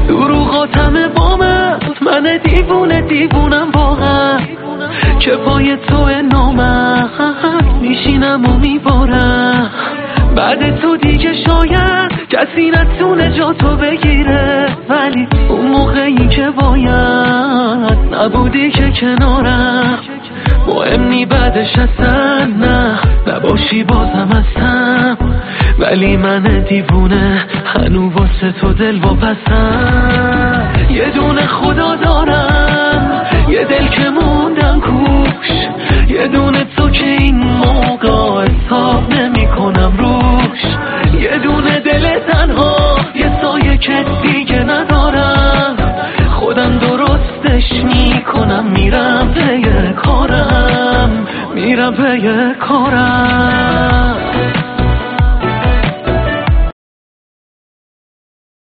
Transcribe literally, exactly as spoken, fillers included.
دروغاتم بامم، من دیوونه دیوونم واقعا که پای تو نامم میشینم و میبارم. بعد تو دیگه شاید کسی نتونه جا تو بگیره، ولی اون موقعی که باید نبودی که کنارم. مهم نی بعدش اصلا نه نباشی بازم هستم، ولی من دیوونه هنو واسه تو دل واپسم. یه دونه خدا دارم، یه دل که موندم کوش، یه دونه تو که این موقع حساب نمی